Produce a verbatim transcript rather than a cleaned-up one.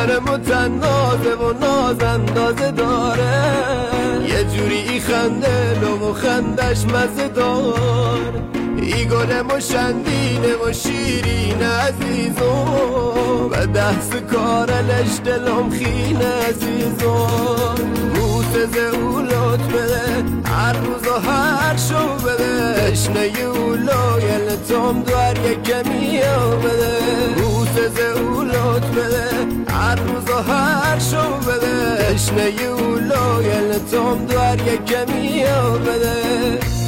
نرم و تنازه و ناز اندازه داره، یه جوری خنده لوم و خندش مزه دار. ای گلم و شندینه و شیرین عزیزو، و دست کارلش دلم خین عزیزو. موسز او لطف بده هر روز و هر شو بده، تشنه اولو یل تام دوار یک کمی بده. موسز او لطف بده هر روز و هر شو بده، تشنه اولو یل تام دوار یک کمی بده.